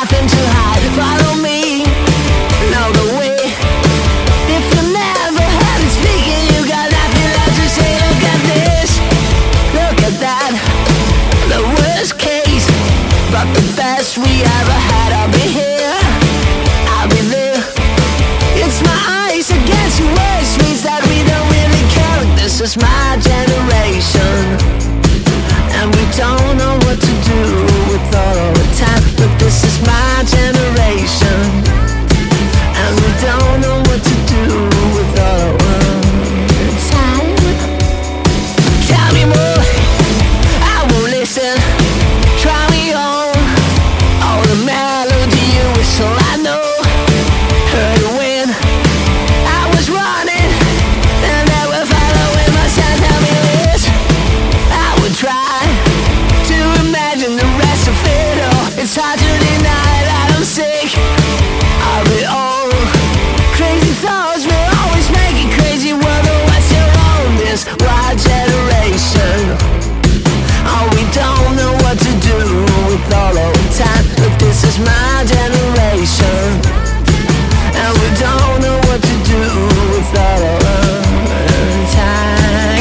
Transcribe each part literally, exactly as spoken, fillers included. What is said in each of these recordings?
nothing to hide. Follow me, know the way. If you never heard it speaking, you got nothing left to say. Look at this, look at that. The worst case, but the best we ever had. I'll be here, I'll be there. It's my eyes against your words, means that we don't really care. This is my generation, and we don't know what to do with all of the time. But this is my generation, and we don't know what to do with all of the time. Tell me more, I won't listen. Try me on, all the melody you whistle I know. Heard it when I was running, and they were following my sound. Tell me this, I would try to imagine the rest of it all. It's hard to deny that I'm sick of it all. Crazy thoughts will always make it crazy. Otherwise you're on this wild generation. Oh, we don't know what to do with all of the time. But this is my generation, and we don't know what to do with all of the time.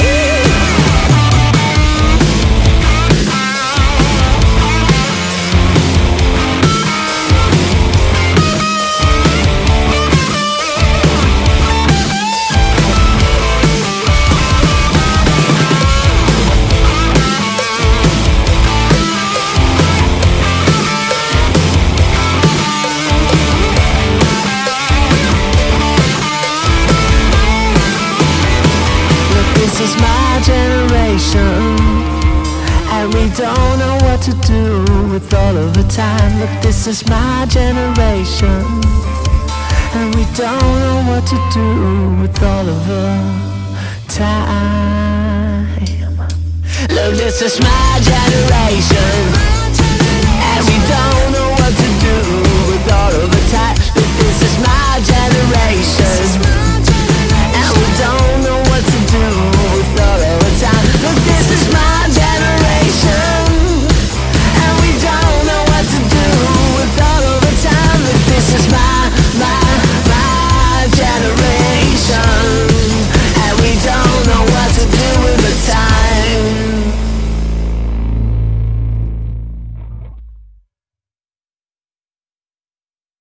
This is my generation, and we don't know what to do with all of the time. Look, this is my generation, and we don't know what to do with all of the time. Look, this is my generation, and we don't know